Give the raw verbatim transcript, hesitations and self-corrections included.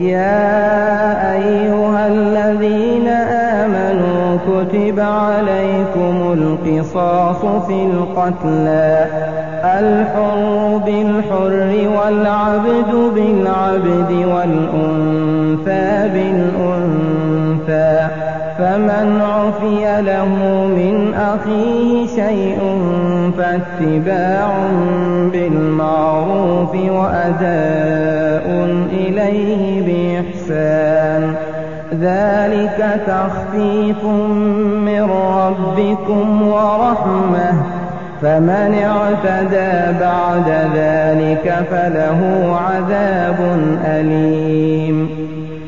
يا أيها الذين آمنوا كتب عليكم القصاص في القتلى الحر بالحر والعبد بالعبد والأنثى بالأنثى فمن عفي له من أخيه شيء فاتباع بالمعروف وأداء إليه بإحسان ذلك تخفيف من ربكم ورحمة فمن اعتدى بعد ذلك فله عذاب أليم